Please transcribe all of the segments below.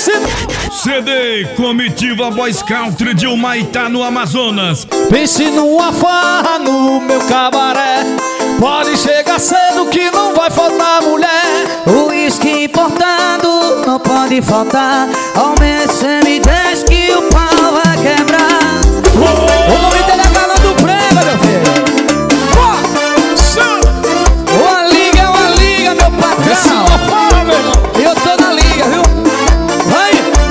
CD Comitiva Boy Scout de Humaitá, no Amazonas. Pense numa farra no meu cabaré. Pode chegar cedo que não vai faltar mulher. O uísque importado não pode faltar. Aumente CM10 que o pau vai quebrar. O nome dele é Galã do Prego, meu filho. Uma liga, meu patrão. Eu tô na liga, viu? Vai!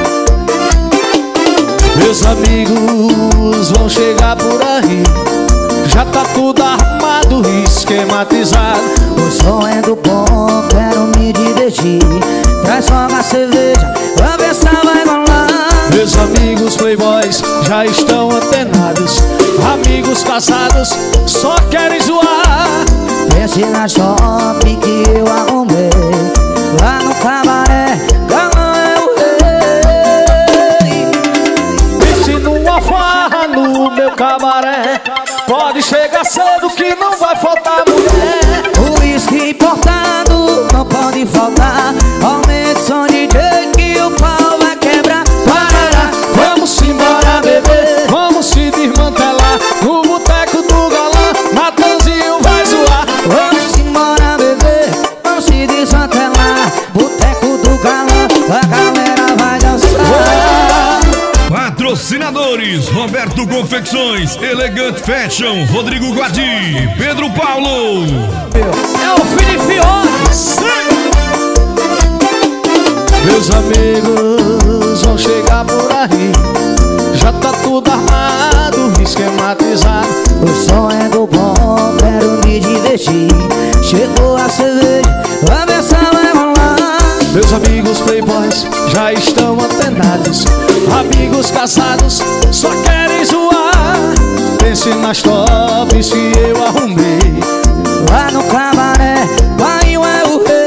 Meus amigos vão chegar por aí. Já tá tudo arrumado, esquematizado. O som é do bom, quero me divertir. Traz logo a cerveja, pra ver se vai rolar. Meus amigos playboys já estão antenados. Amigos casados só querem zoar. Pense na shopping que eu arrumei. Lá no cabaré, Galã é o rei. Pense numa farra no meu cabaré. Pode chegar cedo que não vai faltar mulher. O uísque importado não pode faltar. Aumente o som DJ que o pau vai quebrar. Parará, Vamos embora beber, vamos se desmantelar. No boteco do Galã, Natanzinho vai zoar. vamos embora beber, vamos se desmantelar. Boteco do Galã, a galera vai dançar. Patrocinadores: Roberto Confecções, Elegant Fashion, Rodrigo Guadi, Pedro Paulo. É o Felipe Fiore. Meus amigos vão chegar por aí. Já tá tudo armado, esquematizado. O som é do bom, quero me divertir. Chegou a cerveja, a versão vai rolar. Meus amigos playboys já estão antenados. Amigos casados só querem zoar. Pense nas tops que eu arrumei. Lá no cabaré, Bainho é o rei.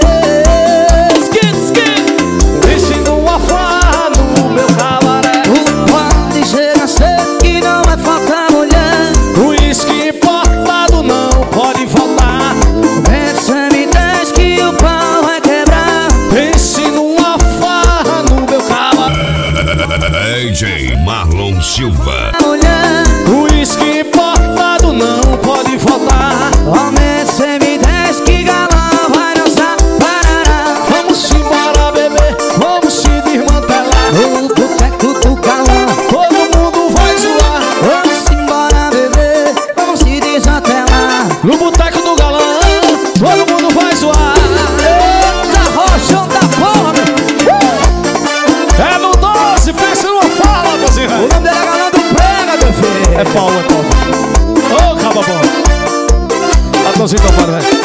Pense numa farra no meu cabaré. Pode chegar cedo que não vai faltar mulher. O uísque importado não pode faltar. Vem CM10 que o pau vai quebrar. Pense numa farra no meu cabaré. DJ Marlon Silva. Mulher, O uísque importado não pode faltar. aumente CM10 que Galã vai dançar. Parará, Vamos embora beber, vamos se desmantelar. o boteco do Galã. Todo mundo vai zoar. Vamos embora beber, vamos se desmantelar. No boteco do Galã, todo mundo vai zoar. Eita, rochão da porra, meu. É no 12, pensa numa fala, O rapaziada. nome dele é Galã do Prego, meu filho. É Paulo. Ô, caba bom. Atenção, então, para, velho.